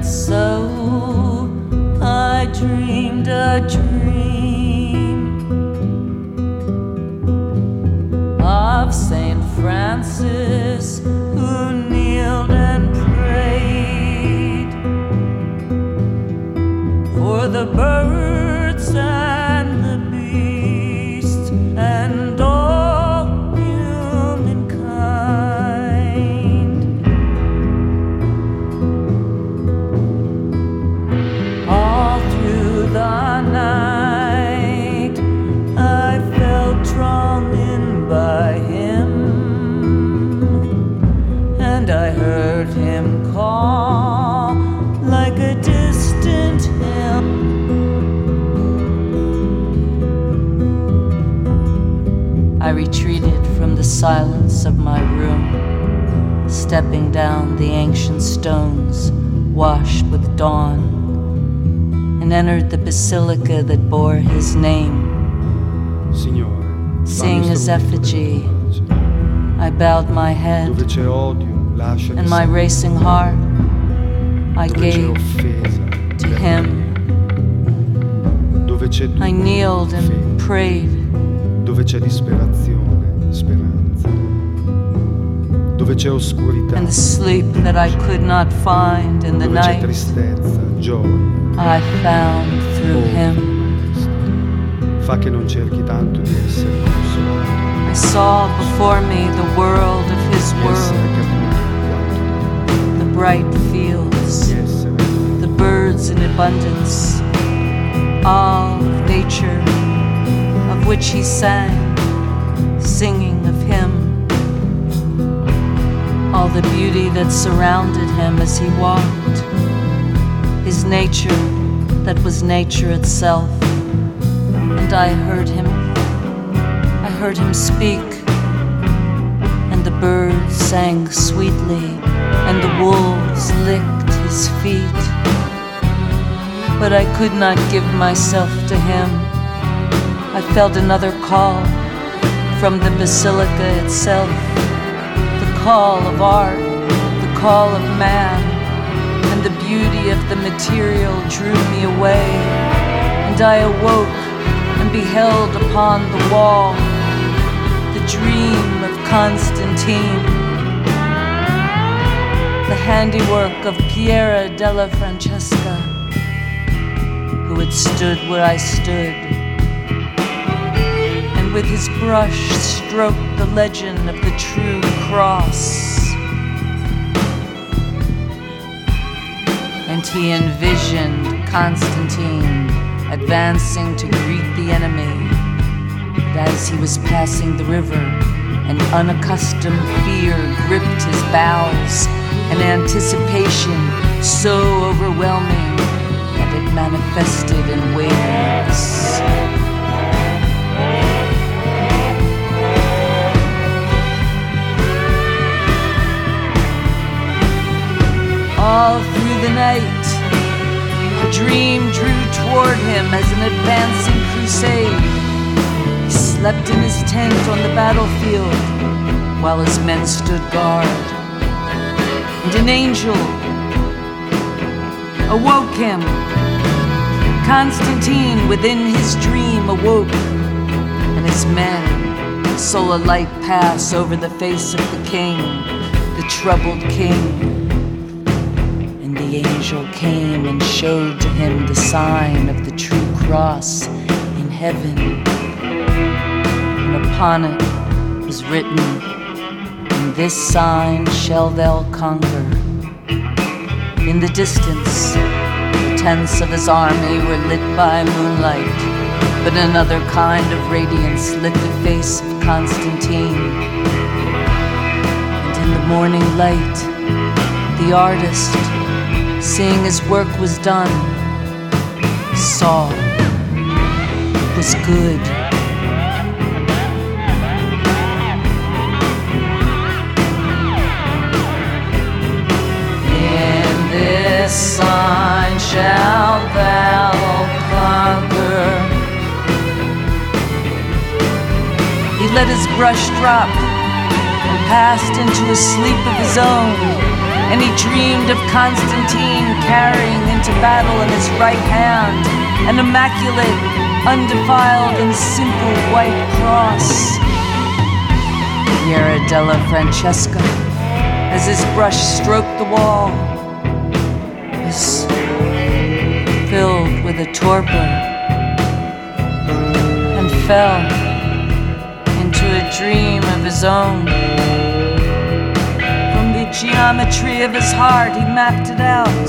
And so I dreamed a dream of Saint Francis, who kneeled and prayed for the birds and the beasts and all humankind. All through the night I felt drawn in by him, and I heard him call like a distant hymn. I retreated from the silence of my room, stepping down the ancient stones washed with dawn, and entered the basilica that bore his name. Seeing his effigy, I bowed my head, and my racing heart I gave to him. I kneeled and prayed. Dove c'è disperazione, speranza. Dove c'è oscurità, and the sleep that I could not find in the dove c'è night, tristezza, gioia, I found through him. fa che non cerchi tanto di essere consolato, I saw before me the world of his di essere world, capito quanto the bright fields, di essere the birds in abundance, all of nature of which he sang, singing of him, all the beauty that surrounded him as he walked, his nature that was nature itself. And I heard him speak, and the birds sang sweetly, and the wolves licked his feet. But I could not give myself to him. I felt another call from the basilica itself, the call of art, the call of man, and the beauty of the material drew me away, and I awoke and beheld upon the wall the dream of Constantine, the handiwork of Piera della Francesca, who had stood where I stood, and with his brush stroked the legend of the true cross. And he envisioned Constantine advancing to greet the enemy. And as he was passing the river, an unaccustomed fear gripped his bowels, an anticipation so overwhelming that it manifested in wings. All through the night, a dream drew toward him as an advancing crusade. He slept in his tent on the battlefield while his men stood guard. And an angel awoke him. Constantine within his dream awoke, and his men saw a light pass over the face of the king, the troubled king. The angel came and showed to him the sign of the true cross in heaven. And upon it was written, "In this sign shall thou conquer." In the distance, the tents of his army were lit by moonlight, but another kind of radiance lit the face of Constantine. And in the morning light, the artist, seeing his work was done, saw it was good. In this sign shalt thou conquer. He let his brush drop and passed into a sleep of his own. and he dreamed of Constantine carrying into battle in his right hand an immaculate, undefiled, and simple white cross. Piera della Francesca, as his brush stroked the wall, was filled with a torpor and fell into a dream of his own. From the geometry of his heart, he mapped it out.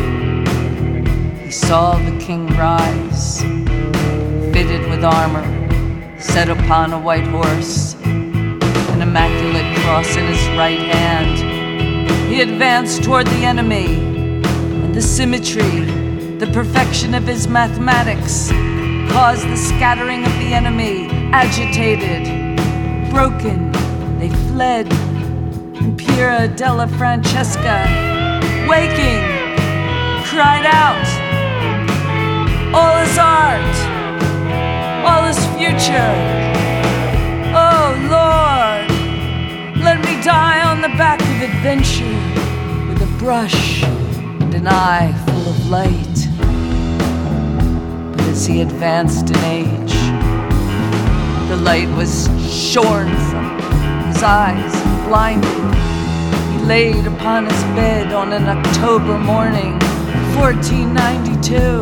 He saw the king rise, fitted with armor, set upon a white horse, an immaculate cross in his right hand. He advanced toward the enemy, and the symmetry, the perfection of his mathematics caused the scattering of the enemy. Agitated, broken, they fled, and Piera della Francesca, waking, cried out, all is art, all is future. Oh Lord, let me die on the back of adventure, with a brush and an eye full of light. But as he advanced in age, the light was shorn from his eyes, blinded. He laid upon his bed on an October morning, 1492,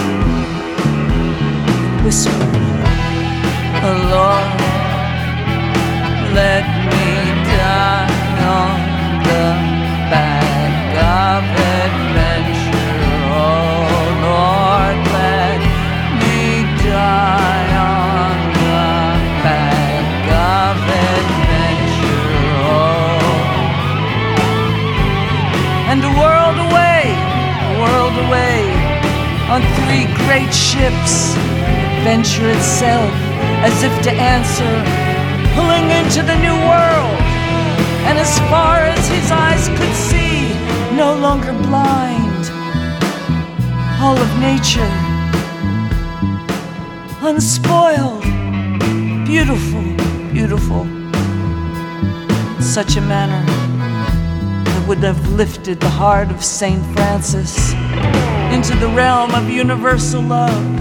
and whispered, oh Lord, let me die on the back of adventure. Oh Lord, let me die on the back of adventure. Oh. And a world away, on 3 great ships, adventure itself, as if to answer, pulling into the new world, and as far as his eyes could see, no longer blind, all of nature, unspoiled, beautiful, beautiful, in such a manner that would have lifted the heart of Saint Francis into the realm of universal love.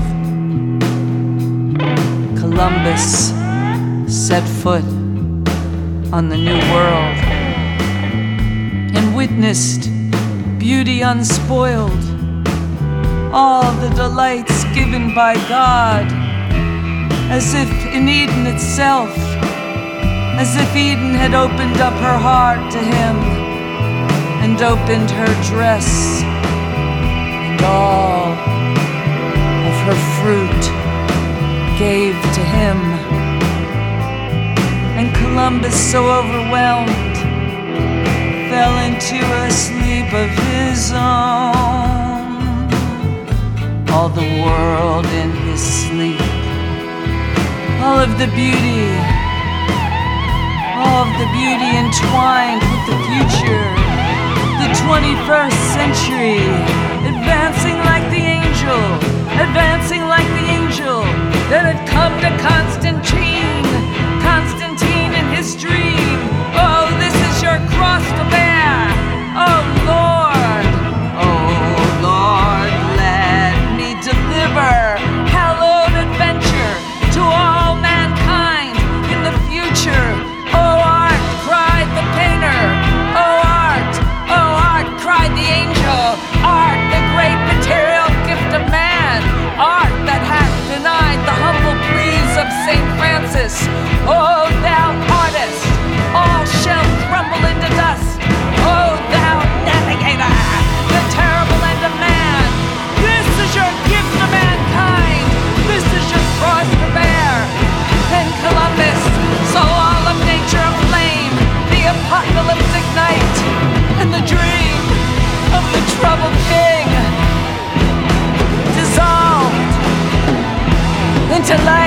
Columbus set foot on the new world and witnessed beauty unspoiled, all the delights given by God, as if in Eden itself, as if Eden had opened up her heart to him and opened her dress, and all of her fruit gave to him. And Columbus, so overwhelmed, fell into a sleep of his own. All the world in his sleep, all of the beauty entwined with the future, the 21st century, advancing like the angel that had come to Constantine in his dream. Oh, this is your cross to bear. Oh Lord, let me deliver hallowed adventure to all mankind in the future. Oh art, cried the painter. Oh art, cried the angel. Art, the great material gift of man. Art that hath denied the humble pleas of Saint Francis. Oh thou artist, all shall crumble into dust. Oh thou navigator, the terrible end of man. This is your gift to mankind. This is your cross to bear. And Columbus saw all of nature aflame, the apocalyptic night, and the dream of the troubled king dissolved into light.